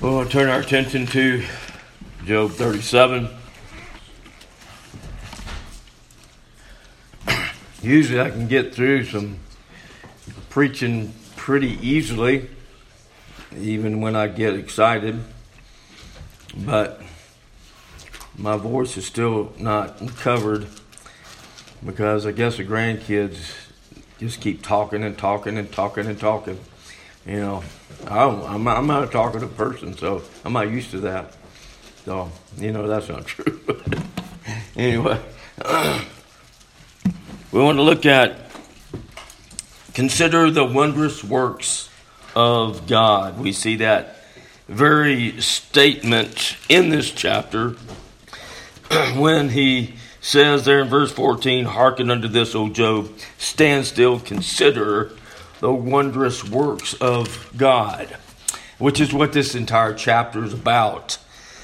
We'll turn our attention to Job 37. Usually I can get through some preaching pretty easily, even when I get excited. But my voice is still not covered because I guess the grandkids just keep talking and talking and talking and talking. You know, I'm not a talkative person, so I'm not used to that. So, that's not true. Anyway, we want to look at, consider the wondrous works of God. We see that very statement in this chapter when he says there in verse 14, "Hearken unto this, O Job, stand still, consider the wondrous works of God," which is what this entire chapter is about.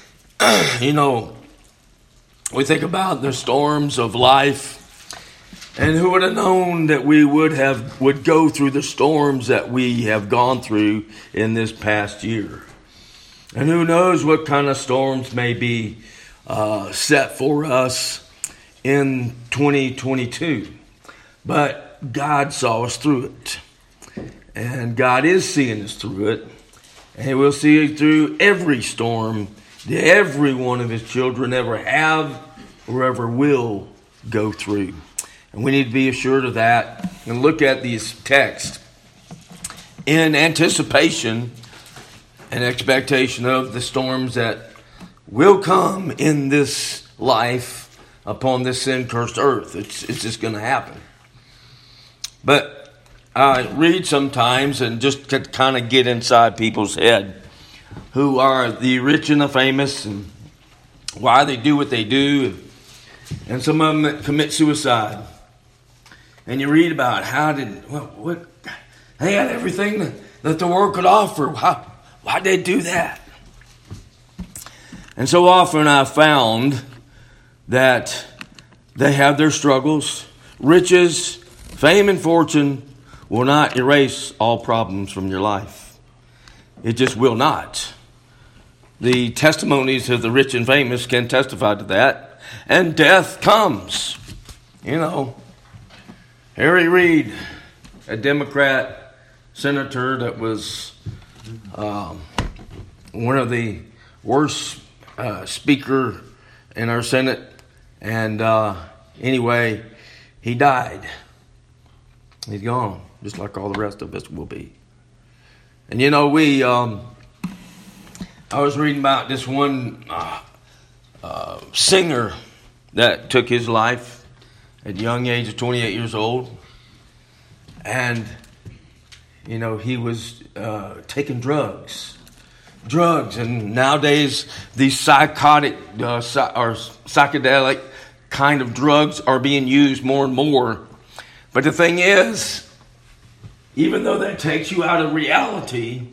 We think about the storms of life, and who would have known that we would go through the storms that we have gone through in this past year? And who knows what kind of storms may be set for us in 2022. But God saw us through it. And God is seeing us through it. And He will see us through every storm that every one of His children ever have or ever will go through. And we need to be assured of that and look at these texts in anticipation and expectation of the storms that will come in this life upon this sin-cursed earth. It's just going to happen. But I read sometimes and just to kind of get inside people's head who are the rich and the famous and why they do what they do. And some of them commit suicide. And you read about they had everything that the world could offer. Why'd they do that? And so often I've found that they have their struggles. Riches, fame, and fortune will not erase all problems from your life. It just will not. The testimonies of the rich and famous can testify to that. And death comes. Harry Reid, a Democrat senator that was one of the worst speaker in our Senate. And anyway, he died. He's gone, just like all the rest of us will be. And I was reading about this one singer that took his life at the young age of 28 years old. And, he was taking drugs. And nowadays, these psychotic or psychedelic kind of drugs are being used more and more. But the thing is, even though that takes you out of reality,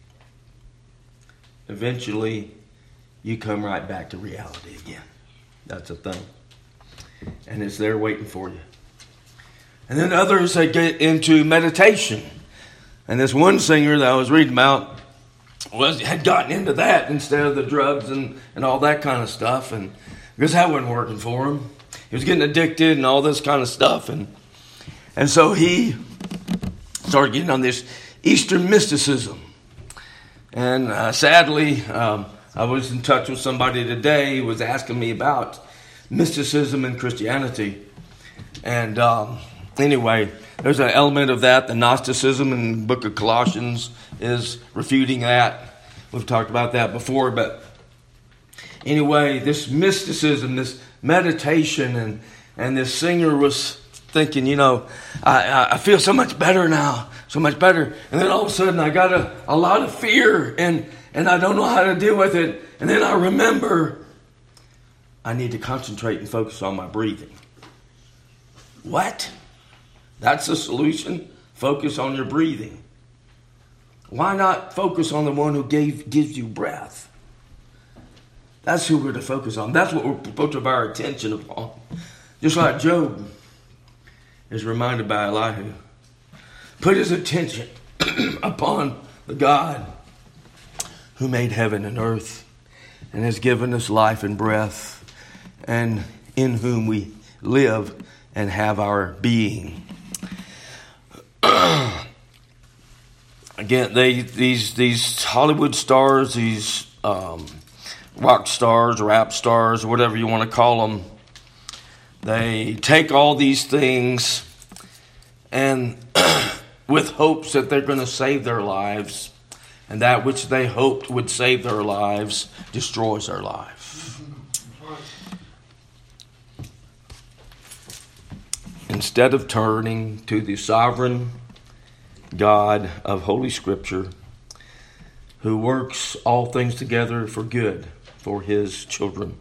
eventually you come right back to reality again. That's a thing. And it's there waiting for you. And then others, they get into meditation. And this one singer that I was reading about had gotten into that instead of the drugs and all that kind of stuff. And because that wasn't working for him. He was getting addicted and all this kind of stuff. And so he started getting on this Eastern mysticism. And sadly, I was in touch with somebody today who was asking me about mysticism and Christianity. And anyway, there's an element of that. The Gnosticism in the book of Colossians is refuting that. We've talked about that before. But anyway, this mysticism, this meditation, and this singer was thinking, I feel so much better now, so much better. And then all of a sudden I got a lot of fear and I don't know how to deal with it. And then I remember I need to concentrate and focus on my breathing. What? That's the solution? Focus on your breathing. Why not focus on the one who gives you breath? That's who we're to focus on. That's what we're supposed to have our attention upon. Just like Job is reminded by Elihu. Put his attention upon the God who made heaven and earth and has given us life and breath, and in whom we live and have our being. Again, these Hollywood stars, these rock stars, rap stars, whatever you want to call them, they take all these things and with hopes that they're going to save their lives, and that which they hoped would save their lives destroys their life. Instead of turning to the sovereign God of Holy Scripture, who works all things together for good for His children.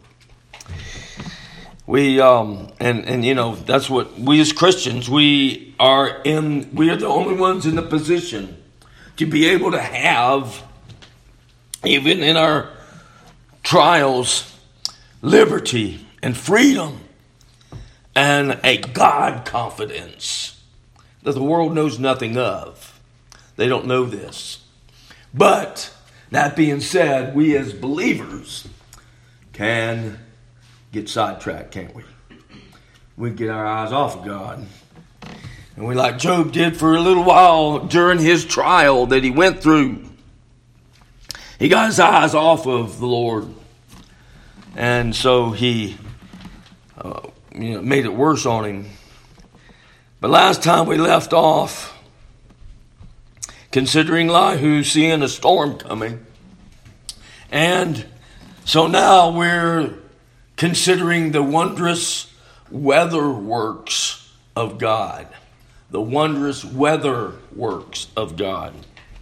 We and you know, that's what we as Christians, we are the only ones in the position to be able to have, even in our trials, liberty and freedom and a God confidence that the world knows nothing of. They don't know this. But that being said, we as believers can get sidetracked, can't we? We get our eyes off of God. And we, like Job did for a little while during his trial that he went through, he got his eyes off of the Lord. And so he made it worse on him. But last time we left off, considering Elihu seeing a storm coming. And so now we're considering the wondrous weather works of God. The wondrous weather works of God.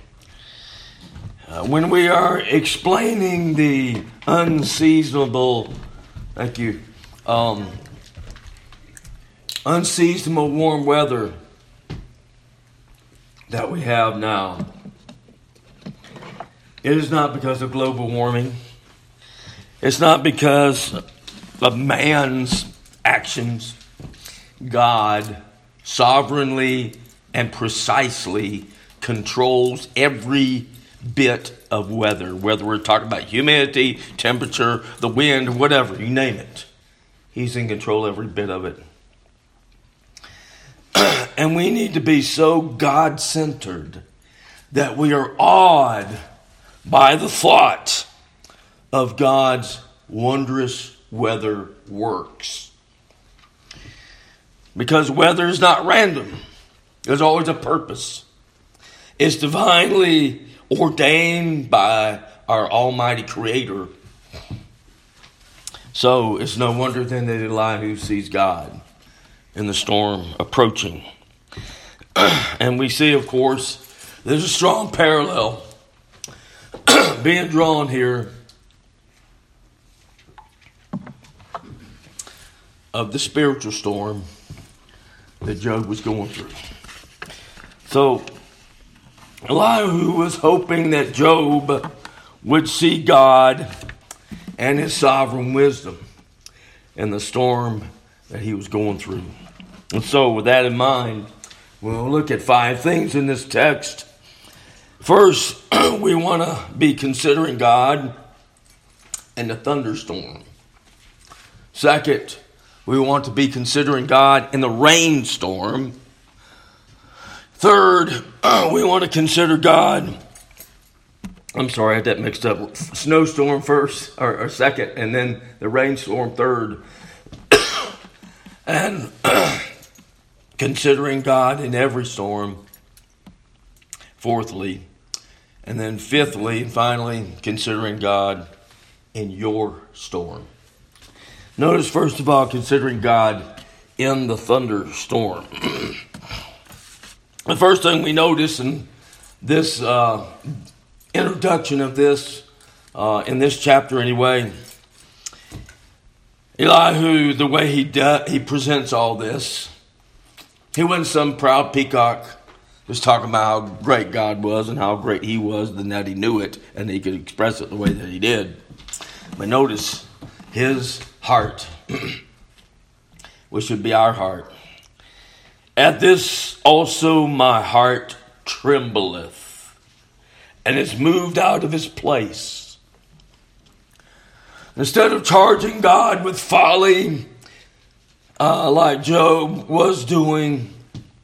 When we are explaining the unseasonable, unseasonable warm weather that we have now, it is not because of global warming. It's not because of man's actions. God sovereignly and precisely controls every bit of weather, whether we're talking about humidity, temperature, the wind, whatever, you name it. He's in control of every bit of it. And we need to be so God-centered that we are awed by the thought of God's wondrous weather works. Because weather is not random. There's always a purpose. It's divinely ordained by our Almighty Creator. So it's no wonder then that Elihu sees God in the storm approaching. And we see, of course, there's a strong parallel being drawn here of the spiritual storm that Job was going through. So Elihu was hoping that Job would see God and His sovereign wisdom in the storm that he was going through. And so with that in mind, we'll look at 5 things in this text. First, we want to be considering God in the thunderstorm. Second, we want to be considering God in the rainstorm. Third, we want to consider God. I'm sorry, I had that mixed up. Snowstorm first, or second, and then the rainstorm third. And considering God in every storm. Fourthly, and then fifthly, and finally, considering God in your storm. Notice, first of all, considering God in the thunderstorm. The first thing we notice in this introduction of this, in this chapter anyway, Elihu, the way he presents all this, he wasn't some proud peacock just talking about how great God was and how great He was, and that he knew it and he could express it the way that he did. But notice his heart, which should be our heart. At this also my heart trembleth, and is moved out of his place. Instead of charging God with folly, like Job was doing,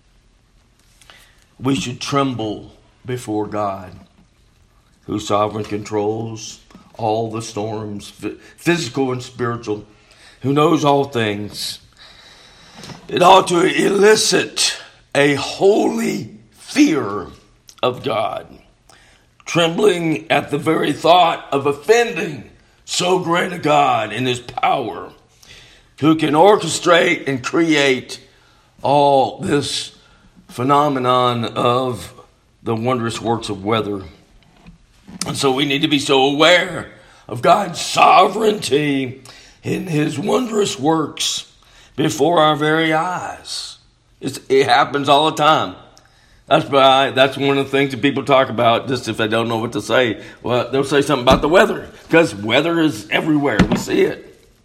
we should tremble before God, who sovereign controls all the storms, physical and spiritual, who knows all things. It ought to elicit a holy fear of God, trembling at the very thought of offending so great a God in his power, who can orchestrate and create all this phenomenon of the wondrous works of weather. And so we need to be so aware of God's sovereignty in his wondrous works before our very eyes. It happens all the time. That's one of the things that people talk about, just if they don't know what to say. Well, they'll say something about the weather, because weather is everywhere. We see it.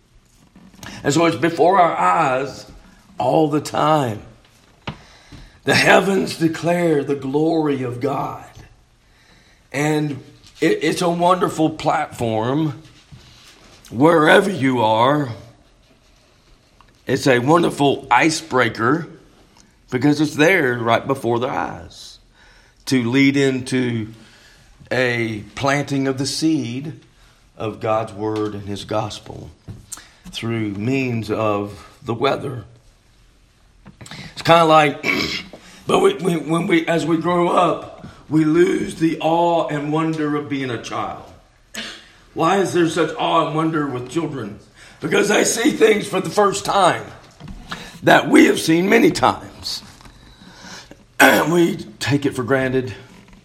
And so it's before our eyes all the time. The heavens declare the glory of God. And it's a wonderful platform wherever you are. It's a wonderful icebreaker because it's there right before their eyes to lead into a planting of the seed of God's word and his gospel through means of the weather. It's kind of like, but when we as we grow up, we lose the awe and wonder of being a child. Why is there such awe and wonder with children? Because they see things for the first time that we have seen many times. We take it for granted.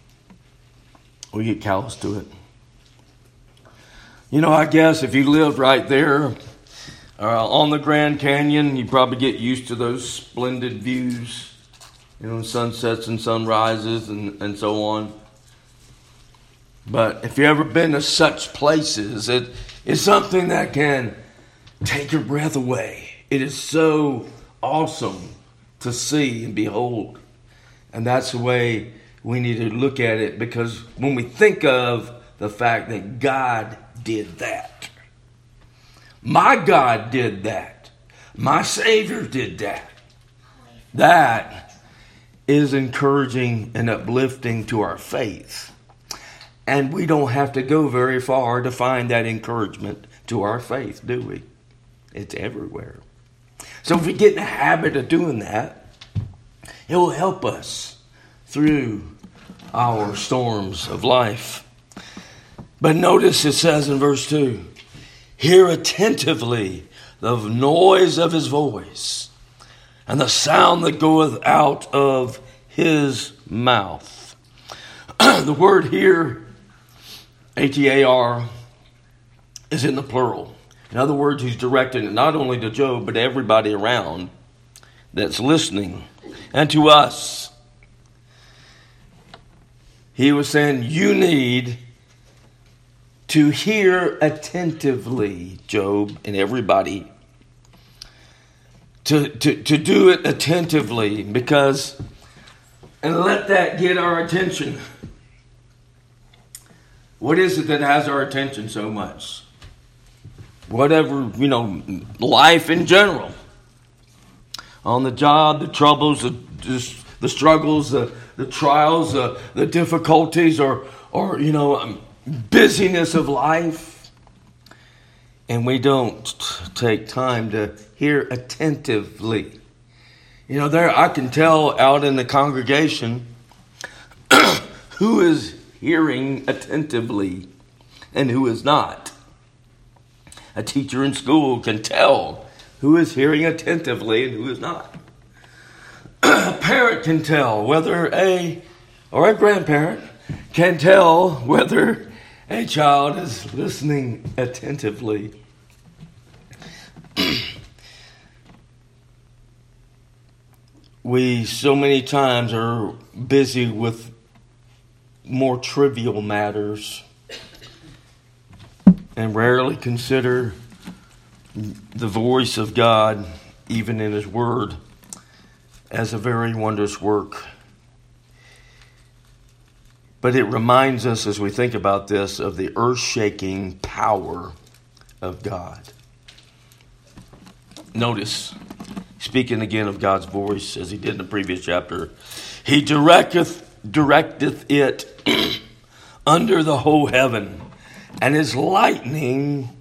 We get callous to it. You know, I guess if you lived right there on the Grand Canyon, you probably get used to those splendid views, sunsets and sunrises and so on. But if you've ever been to such places, it is something that can take your breath away. It is so awesome to see and behold. And that's the way we need to look at it, because when we think of the fact that God did that, my God did that, my Savior did that, that is encouraging and uplifting to our faith. And we don't have to go very far to find that encouragement to our faith, do we? It's everywhere. So if we get in the habit of doing that, it will help us through our storms of life. But notice it says in verse 2, hear attentively the noise of his voice and the sound that goeth out of his mouth. The word here, Atar, is in the plural. In other words, he's directing it not only to Job, but to everybody around that's listening, and to us. He was saying, you need to hear attentively, Job, and everybody. To do it attentively, because, and let that get our attention. What is it that has our attention so much? Whatever, life in general. On the job, the troubles, the struggles, the trials, the difficulties, or busyness of life. And we don't take time to hear attentively. There I can tell out in the congregation who is hearing attentively and who is not. A teacher in school can tell who is hearing attentively and who is not. A parent can tell whether or a grandparent can tell whether a child is listening attentively. We so many times are busy with more trivial matters and rarely consider the voice of God, even in his word, as a very wondrous work. But it reminds us, as we think about this, of the earth-shaking power of God. Notice, speaking again of God's voice, as he did in the previous chapter, he directeth it under the whole heaven, and his lightning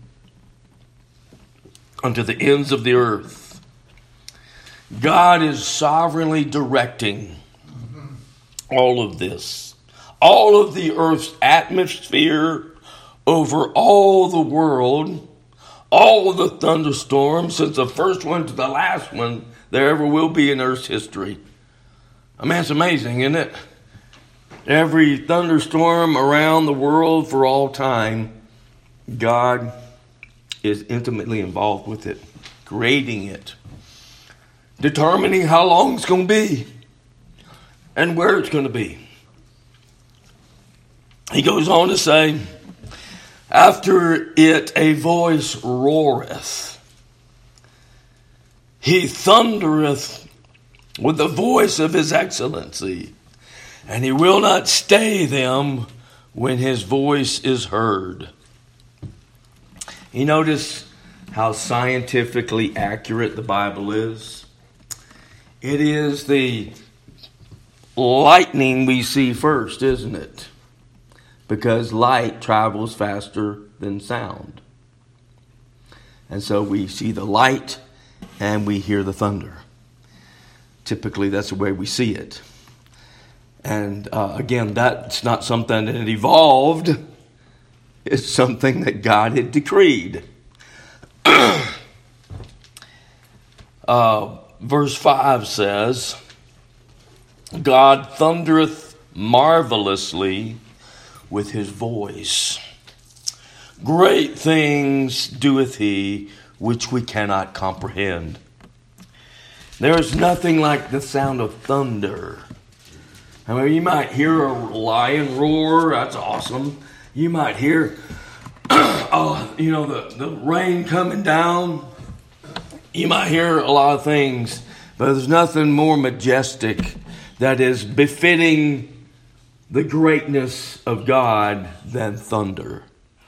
unto the ends of the earth. God is sovereignly directing all of this. All of the earth's atmosphere over all the world, all of the thunderstorms, since the first one to the last one there ever will be in Earth's history. I mean, it's amazing, isn't it? Every thunderstorm around the world for all time, God is intimately involved with it, creating it, determining how long it's going to be and where it's going to be. He goes on to say, after it a voice roareth. He thundereth with the voice of his excellency, and he will not stay them when his voice is heard. You notice how scientifically accurate the Bible is? It is the lightning we see first, isn't it? Because light travels faster than sound. And so we see the light and we hear the thunder. Typically, that's the way we see it. And again, that's not something that evolved. It's something that God had decreed. Verse 5 says, God thundereth marvelously with his voice. Great things doeth he, which we cannot comprehend. There is nothing like the sound of thunder. I mean, you might hear a lion roar. That's awesome. You might hear, the rain coming down. You might hear a lot of things, but there's nothing more majestic that is befitting the greatness of God than thunder.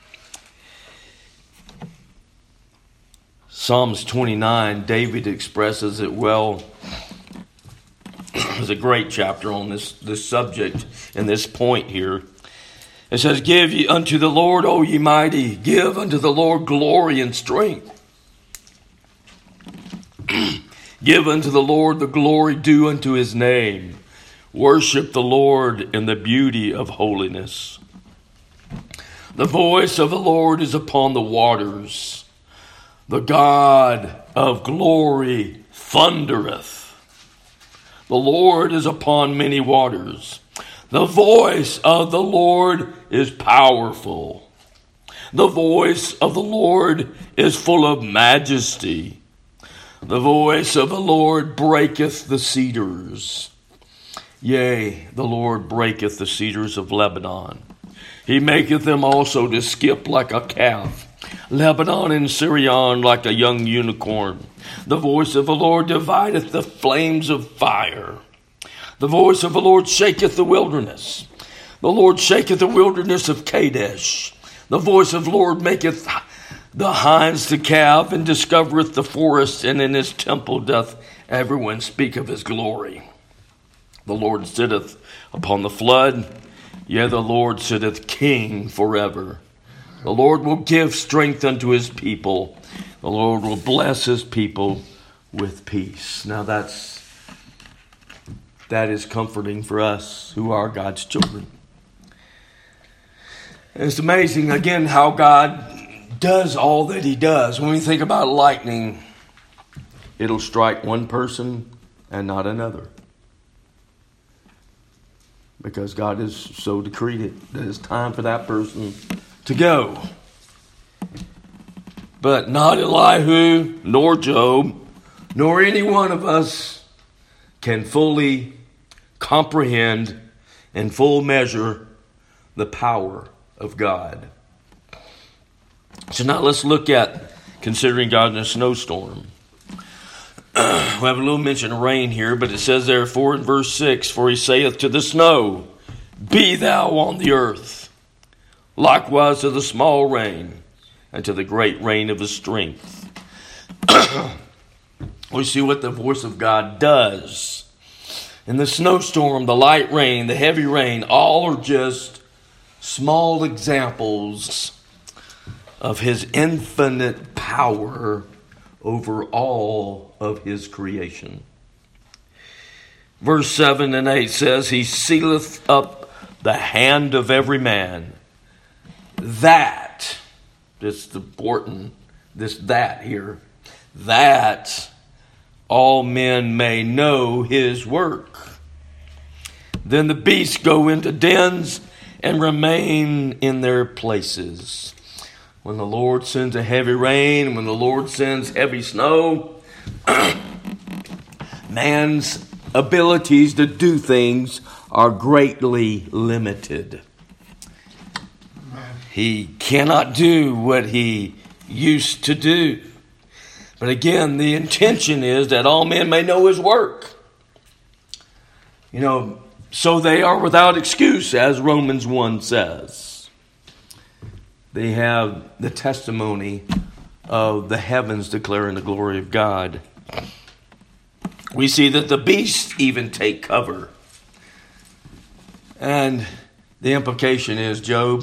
Psalms 29, David expresses it well. There's a great chapter on this subject and this point here. It says, give ye unto the Lord, O ye mighty, give unto the Lord glory and strength. Give unto the Lord the glory due unto his name. Worship the Lord in the beauty of holiness. The voice of the Lord is upon the waters. The God of glory thundereth. The Lord is upon many waters. The voice of the Lord is powerful. The voice of the Lord is full of majesty. The voice of the Lord breaketh the cedars. Yea, the Lord breaketh the cedars of Lebanon. He maketh them also to skip like a calf. Lebanon and Syrian like a young unicorn. The voice of the Lord divideth the flames of fire. The voice of the Lord shaketh the wilderness. The Lord shaketh the wilderness of Kadesh. The voice of the Lord maketh the hinds to calve, and discovereth the forest, and in his temple doth everyone speak of his glory. The Lord sitteth upon the flood, yea, the Lord sitteth king forever. The Lord will give strength unto his people. The Lord will bless his people with peace. Now that is comforting for us who are God's children. And it's amazing, again, how God does all that he does. When we think about lightning, it'll strike one person and not another. Because God has so decreed it that it's time for that person to go. But not Elihu, nor Job, nor any one of us can fully comprehend in full measure the power of God. So now let's look at considering God in a snowstorm. We have a little mention of rain here, but it says therefore in verse 6, for he saith to the snow, be thou on the earth. Likewise to the small rain, and to the great rain of his strength. We see what the voice of God does. In the snowstorm, the light rain, the heavy rain, all are just small examples of his infinite power over all of his creation. Verse 7 and 8 says, he sealeth up the hand of every man, that, this is important, that here, that all men may know his work. Then the beasts go into dens and remain in their places. When the Lord sends a heavy rain, when the Lord sends heavy snow, man's abilities to do things are greatly limited. He cannot do what he used to do. But again, the intention is that all men may know his work. So they are without excuse, as Romans 1 says. They have the testimony of the heavens declaring the glory of God. We see that the beasts even take cover. And the implication is, Job,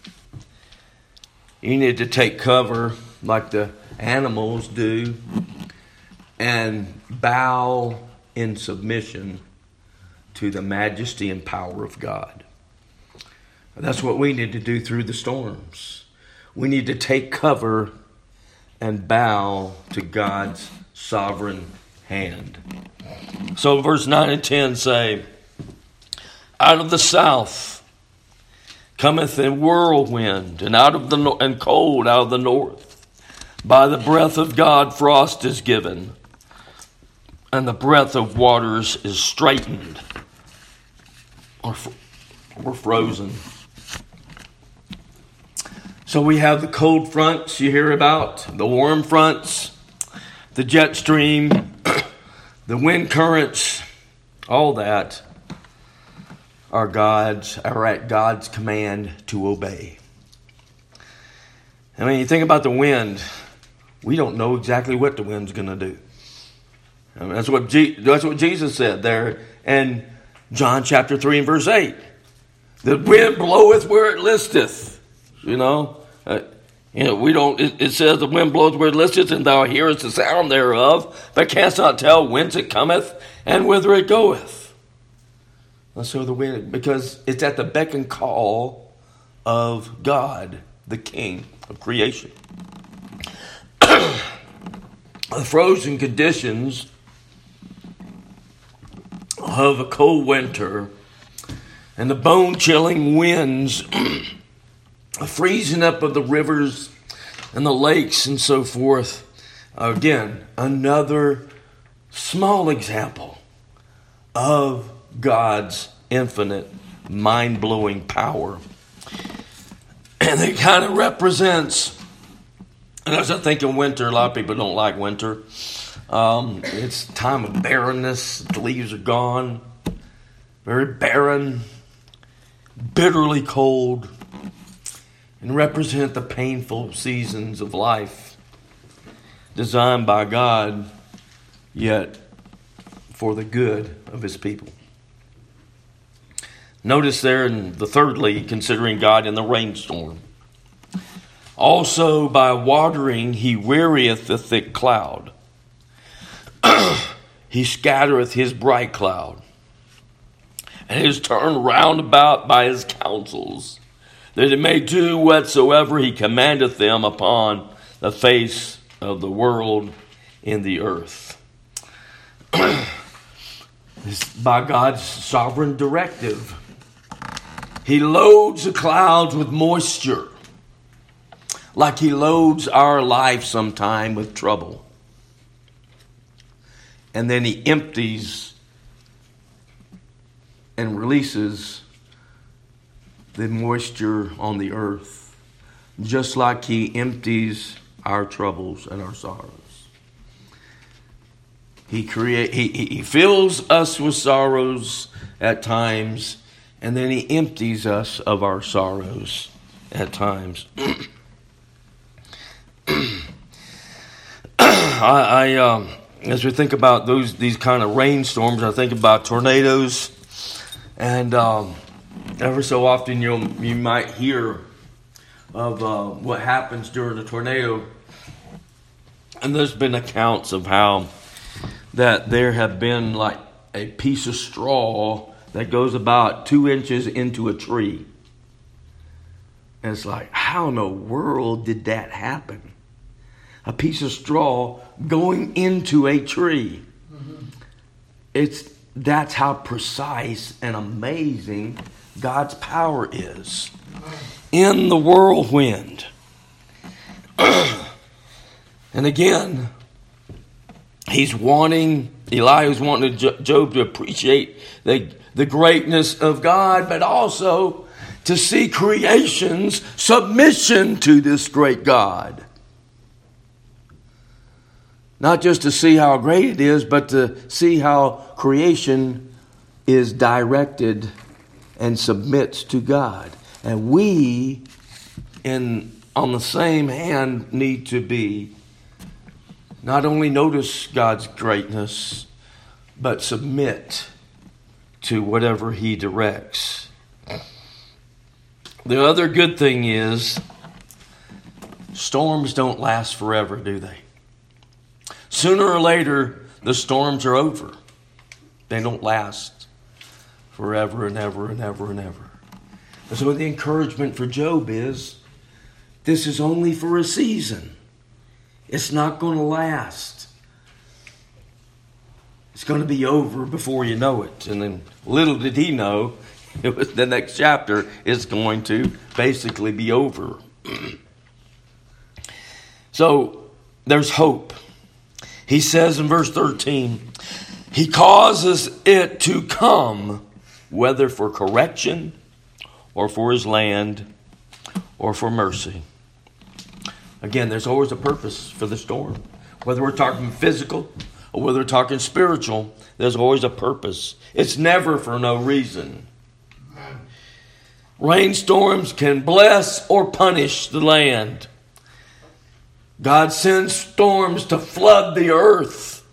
you need to take cover like the animals do and bow in submission to the majesty and power of God. That's what we need to do through the storms. We need to take cover and bow to God's sovereign hand. So verse 9 and 10 say, out of the south cometh a whirlwind, and and cold out of the north. By the breath of God frost is given, and the breath of waters is straitened or frozen. So we have the cold fronts you hear about, the warm fronts, the jet stream, the wind currents, all that are at God's command to obey. I mean, you think about the wind, we don't know exactly what the wind's going to do. I mean, that's what Jesus said there in John chapter 3 and verse 8. The wind bloweth where it listeth. We don't. It says the wind bloweth where it listeth, and thou hearest the sound thereof, but canst not tell whence it cometh and whither it goeth. And so the wind, because it's at the beck and call of God, the King of creation. The frozen conditions of a cold winter and the bone-chilling winds, the freezing up of the rivers and the lakes and so forth. Again, another small example of God's infinite, mind-blowing power. And it kind of represents, and as I think in winter, a lot of people don't like winter. It's a time of barrenness. The leaves are gone. Very barren, bitterly cold, and represent the painful seasons of life designed by God, yet for the good of his people. Notice there in the thirdly, considering God in the rainstorm. Also by watering he wearieth the thick cloud. He scattereth his bright cloud, and is turned round about by his counsels, that it may do whatsoever he commandeth them upon the face of the world in the earth. By God's sovereign directive, he loads the clouds with moisture, like he loads our life sometime with trouble. And then he empties and releases the moisture on the earth, just like he empties our troubles and our sorrows. He fills us with sorrows at times, And then he empties us of our sorrows at times. As we think about these kind of rainstorms, I think about tornadoes, and ever so often you might hear of what happens during a tornado. And there's been accounts of how that there have been like a piece of straw that goes about 2 inches into a tree. And it's like, how in the world did that happen? A piece of straw going into a tree. Mm-hmm. That's how precise and amazing God's power is. In the whirlwind. And again, Elijah is wanting Job to appreciate the greatness of God, but also to see creation's submission to this great God. Not just to see how great it is, but to see how creation is directed and submits to God. And we, on the same hand, need to be not only notice God's greatness, but submit to whatever He directs. The other good thing is, storms don't last forever, do they? Sooner or later, the storms are over. They don't last forever and ever and ever and ever. And so the encouragement for Job is, this is only for a season. It's not going to last. It's going to be over before you know it. And then little did he know, it was the next chapter is going to basically be over. So there's hope. He says in verse 13, He causes it to come, whether for correction or for His land or for mercy. Again, there's always a purpose for the storm. Whether we're talking physical or whether we're talking spiritual, there's always a purpose. It's never for no reason. Rainstorms can bless or punish the land. God sends storms to flood the earth,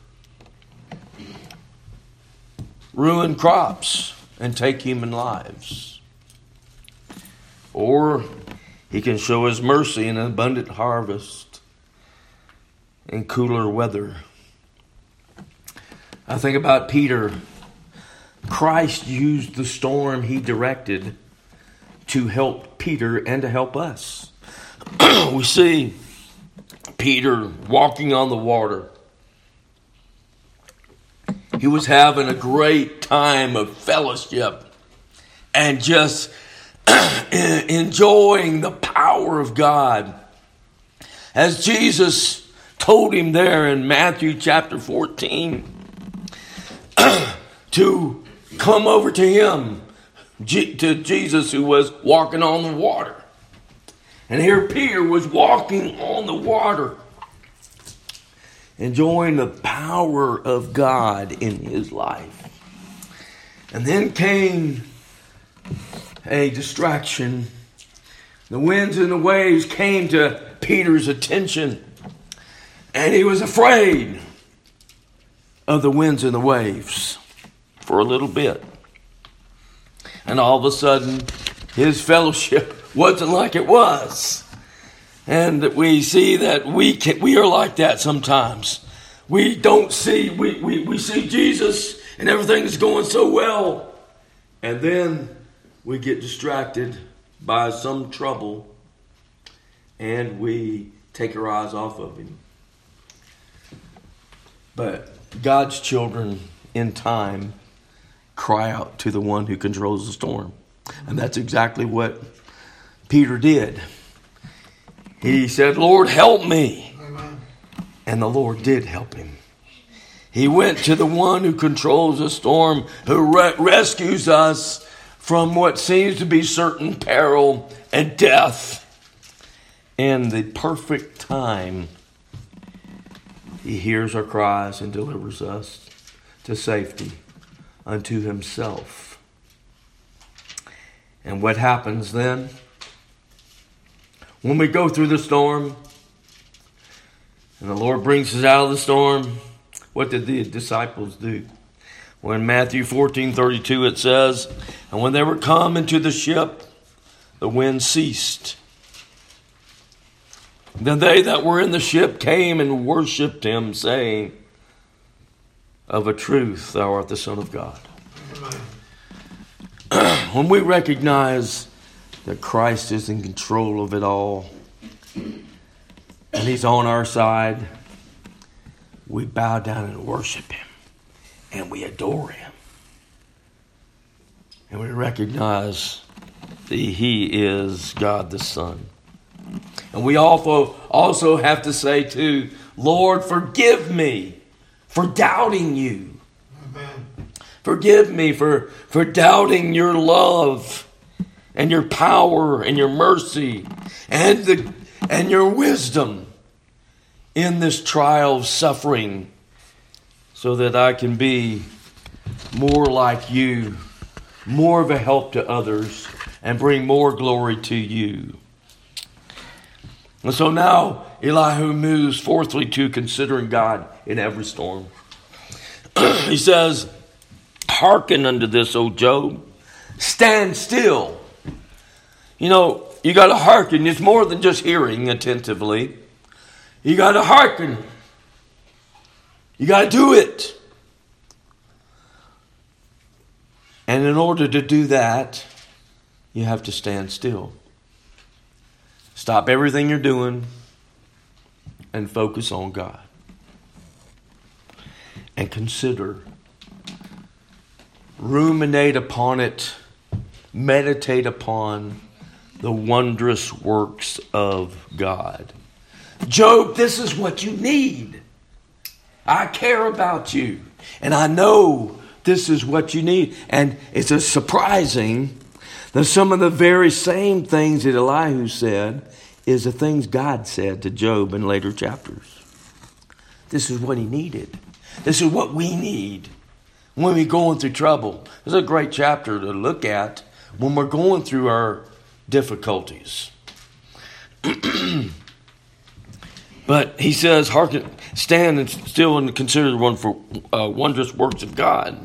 ruin crops, and take human lives. Or He can show His mercy in an abundant harvest and cooler weather. I think about Peter. Christ used the storm He directed to help Peter and to help us. We see Peter walking on the water. He was having a great time of fellowship and just enjoying the power of God. As Jesus told him there in Matthew chapter 14 to come over to Him, to Jesus who was walking on the water. And here Peter was walking on the water, enjoying the power of God in his life. And then came a distraction. The winds and the waves came to Peter's attention, and he was afraid of the winds and the waves for a little bit. And all of a sudden, his fellowship wasn't like it was. And we see that we are like that sometimes. We don't see, we see Jesus and everything is going so well. And then we get distracted by some trouble and we take our eyes off of Him. But God's children in time cry out to the one who controls the storm. And that's exactly what Peter did. He said, Lord, help me. Amen. And the Lord did help him. He went to the one who controls the storm, who rescues us from what seems to be certain peril and death. In the perfect time, He hears our cries and delivers us to safety unto Himself. And what happens then? When we go through the storm, and the Lord brings us out of the storm, what did the disciples do? Well, in Matthew 14:32 it says, and when they were come into the ship, the wind ceased. Then they that were in the ship came and worshipped him, saying, of a truth, thou art the Son of God. When we recognize that Christ is in control of it all, and he's on our side, we bow down and worship him, and we adore him. And we recognize that he is God the Son. And we also have to say too, Lord, forgive me for doubting you. Amen. Forgive me for doubting your love and your power and your mercy and your wisdom in this trial of suffering, so that I can be more like you, more of a help to others, and bring more glory to you. And so now Elihu moves fourthly to considering God in every storm. He says, hearken unto this, O Job. Stand still. You know, you got to hearken. It's more than just hearing attentively. You got to hearken. You got to do it. And in order to do that, you have to stand still. Stop everything you're doing and focus on God. And consider, ruminate upon it, meditate upon the wondrous works of God. Job, this is what you need. I care about you, and I know this is what you need. And it's surprising that some of the very same things that Elihu said is the things God said to Job in later chapters. This is what he needed. This is what we need when we're going through trouble. It's a great chapter to look at when we're going through our difficulties. But he says, hearken, stand and still and consider the wondrous works of God.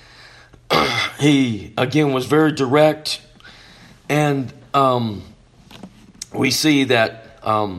He, again, was very direct. And we see that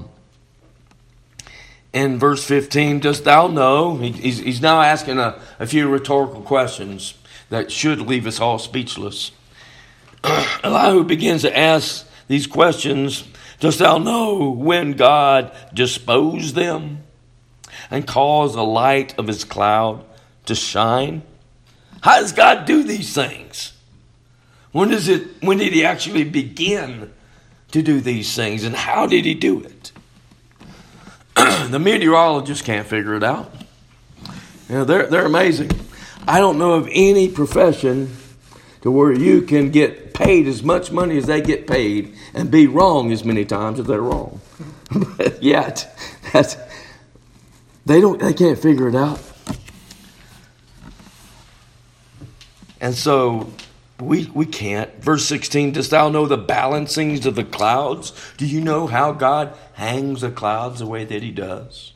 in verse 15, dost thou know? He's now asking a few rhetorical questions that should leave us all speechless. Elihu begins to ask these questions. Dost thou know when God disposed them and caused the light of his cloud to shine? How does God do these things? When did he actually begin to do these things, and how did he do it? The meteorologists can't figure it out. You know, they're amazing. I don't know of any profession to where you can get paid as much money as they get paid and be wrong as many times as they're wrong. But yet, they can't figure it out. And so we can't. Verse 16, dost thou know the balancings of the clouds? Do you know how God hangs the clouds the way that he does?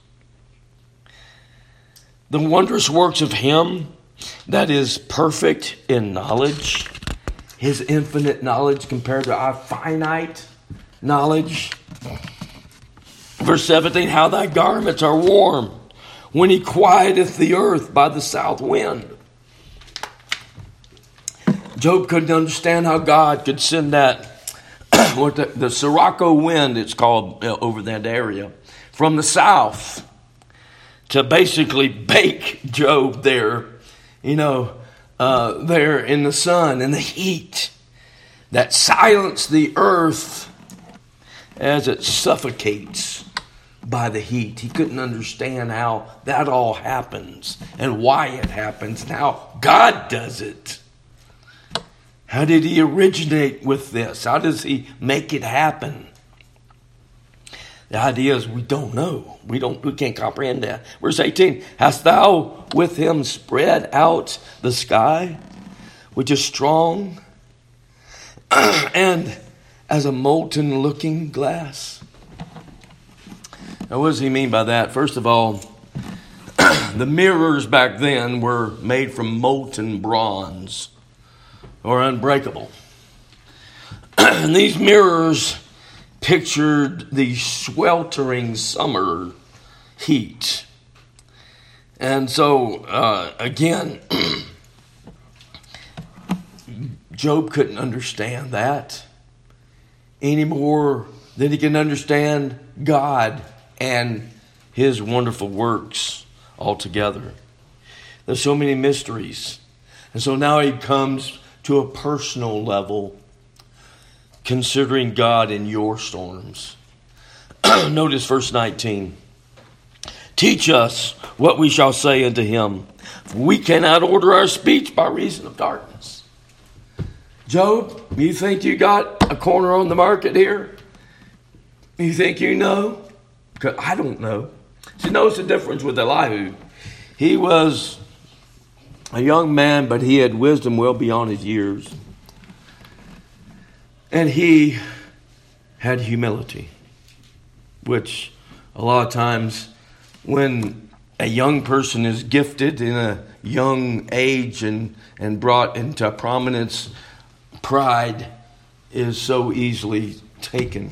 The wondrous works of him that is perfect in knowledge, his infinite knowledge compared to our finite knowledge. Verse 17, how thy garments are warm when he quieteth the earth by the south wind. Job couldn't understand how God could send that, what the Sirocco wind, it's called over that area, from the south to basically bake Job there, there in the sun and the heat that silenced the earth as it suffocates by the heat. He couldn't understand how that all happens and why it happens and how God does it. How did he originate with this? How does he make it happen? The idea is we don't know. We can't comprehend that. Verse 18, hast thou with him spread out the sky, which is strong? and as a molten looking glass. Now, what does he mean by that? First of all, the mirrors back then were made from molten bronze or unbreakable. And these mirrors pictured the sweltering summer heat. And so, again, Job couldn't understand that any more than he can understand God and his wonderful works altogether. There's so many mysteries. And so now he comes to a personal level, considering God in your storms. Notice verse 19. Teach us what we shall say unto him, for we cannot order our speech by reason of darkness. Job, you think you got a corner on the market here? You think you know? Because I don't know. See, notice the difference with Elihu. He was a young man, but he had wisdom well beyond his years. And he had humility, which a lot of times when a young person is gifted in a young age and brought into prominence, pride is so easily taken.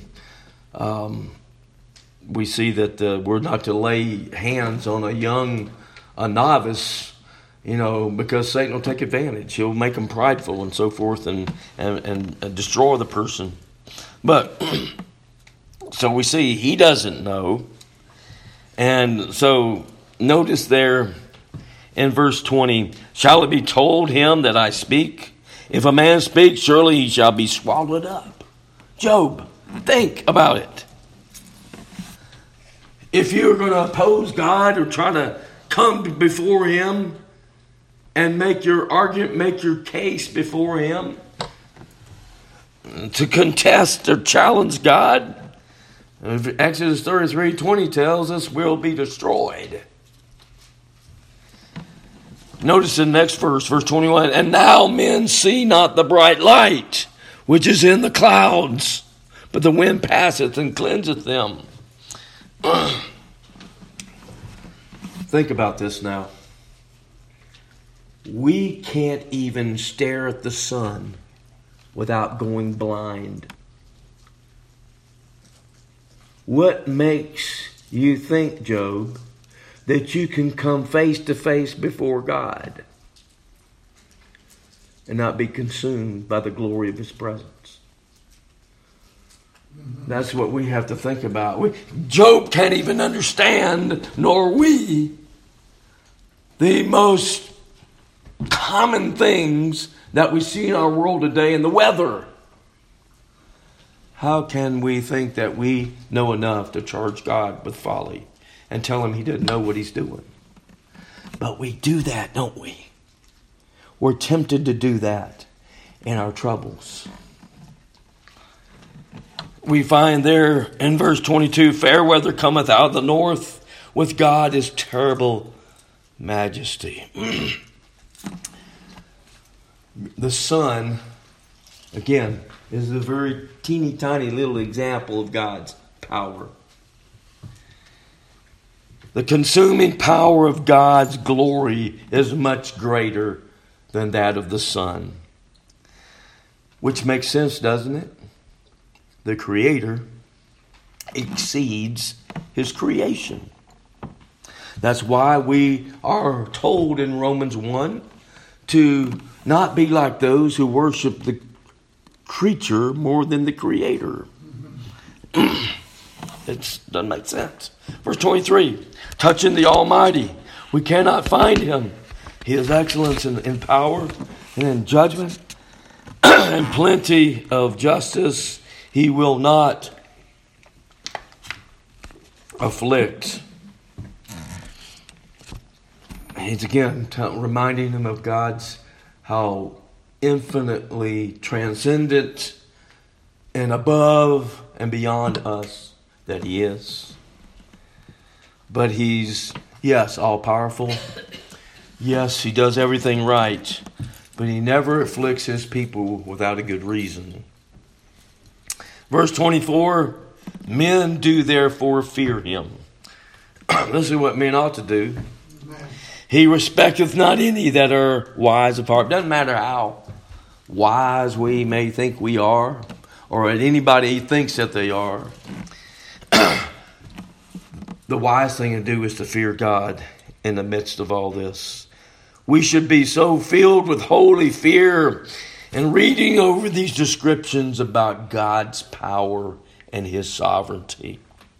We see that we're not to lay hands on a novice, because Satan will take advantage. He'll make them prideful and so forth and destroy the person. But, so we see he doesn't know. And so notice there in verse 20, shall it be told him that I speak? If a man speaks, surely he shall be swallowed up. Job, think about it. If you're going to oppose God or try to come before him and make your argument, make your case before him, to contest or challenge God, Exodus 33:20 tells us we'll be destroyed. Notice the next verse 21. And now men see not the bright light, which is in the clouds, but the wind passeth and cleanseth them. Think about this now. We can't even stare at the sun without going blind. What makes you think, Job, that you can come face to face before God and not be consumed by the glory of his presence? That's what we have to think about. Job can't even understand, nor we, the most common things that we see in our world today in the weather. How can we think that we know enough to charge God with folly and tell him he doesn't know what he's doing? But we do that, don't we? We're tempted to do that in our troubles. We find there in verse 22, fair weather cometh out of the north, with God is terrible majesty. The sun, again, is a very teeny tiny little example of God's power. The consuming power of God's glory is much greater than that of the sun. Which makes sense, doesn't it? The Creator exceeds his creation. That's why we are told in Romans 1 to not be like those who worship the creature more than the Creator. It doesn't make sense. Verse 23, touching the Almighty, we cannot find him. He is excellence in power and in judgment and plenty of justice. He will not afflict. He's again reminding him of God's how infinitely transcendent and above and beyond us that he is. But he's, yes, all-powerful. Yes, he does everything right. But he never afflicts his people without a good reason. Verse 24, men do therefore fear him. This is what men ought to do. Amen. He respecteth not any that are wise of heart. Doesn't matter how wise we may think we are, or anybody thinks that they are. The wise thing to do is to fear God in the midst of all this. We should be so filled with holy fear and reading over these descriptions about God's power and his sovereignty.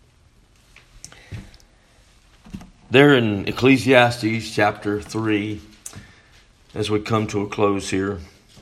There in Ecclesiastes chapter 3, as we come to a close here,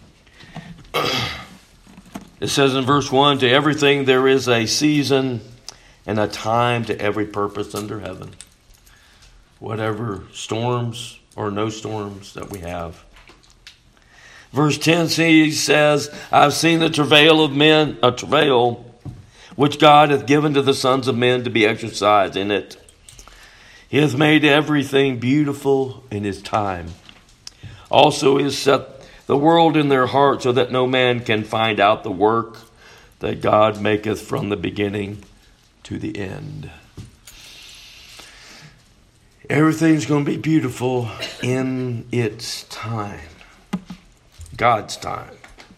it says in verse 1, to everything there is a season and a time to every purpose under heaven. Whatever storms or no storms that we have. Verse 10 says, I've seen the travail of men, a travail which God hath given to the sons of men to be exercised in it. He hath made everything beautiful in his time. Also he has set the world in their heart so that no man can find out the work that God maketh from the beginning to the end. Everything's going to be beautiful in its time. God's time.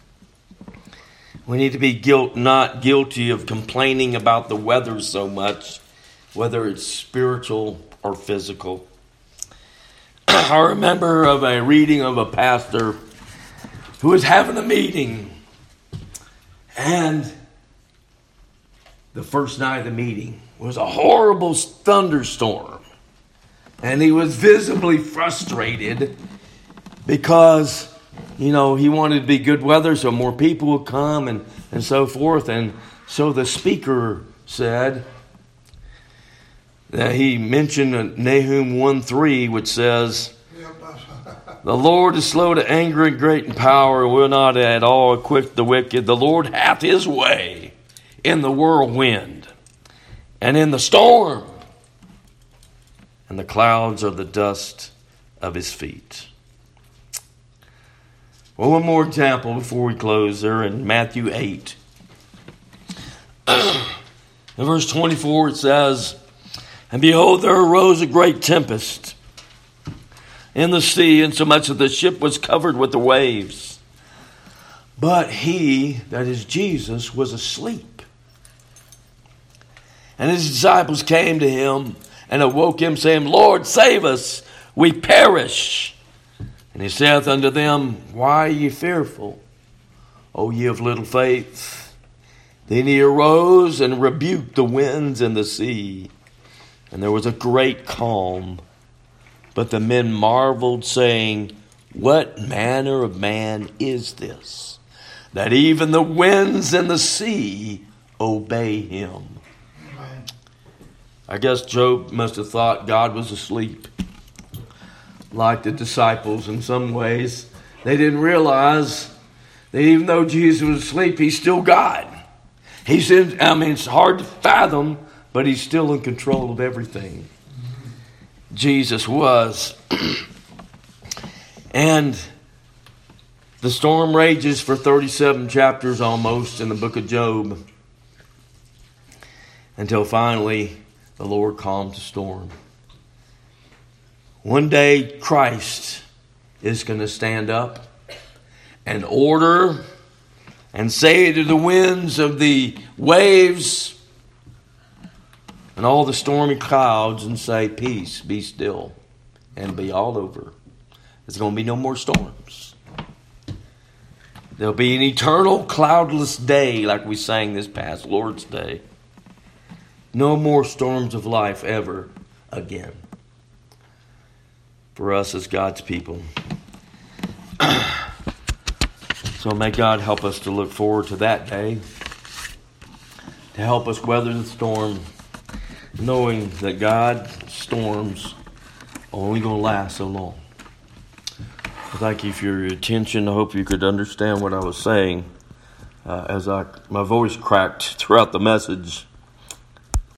We need to be not guilty of complaining about the weather so much, whether it's spiritual or physical. I remember of a reading of a pastor who was having a meeting, and the first night of the meeting was a horrible thunderstorm. And he was visibly frustrated because, he wanted to be good weather so more people would come and so forth. And so the speaker said that he mentioned Nahum 1:3, which says, the Lord is slow to anger and great in power, and will not at all acquit the wicked. The Lord hath his way in the whirlwind and in the storm, and the clouds are the dust of his feet. Well, one more example before we close there in Matthew 8. In verse 24 it says, and behold, there arose a great tempest in the sea, insomuch that the ship was covered with the waves. But he, that is Jesus, was asleep. And his disciples came to him and awoke him, saying, Lord, save us, we perish. And he saith unto them, why are ye fearful, O ye of little faith? Then he arose and rebuked the winds and the sea, and there was a great calm. But the men marveled, saying, what manner of man is this, that even the winds and the sea obey him? I guess Job must have thought God was asleep. Like the disciples in some ways. They didn't realize that even though Jesus was asleep, he's still God. It's hard to fathom, but he's still in control of everything. Jesus was. And the storm rages for 37 chapters almost in the book of Job, until finally the Lord calmed the storm. One day Christ is going to stand up and order and say to the winds of the waves and all the stormy clouds and say, peace, be still, and be all over. There's going to be no more storms. There'll be an eternal cloudless day like we sang this past Lord's Day. No more storms of life ever again for us as God's people. So may God help us to look forward to that day, to help us weather the storm, knowing that God's storms are only going to last so long. Well, thank you for your attention. I hope you could understand what I was saying as my voice cracked throughout the message.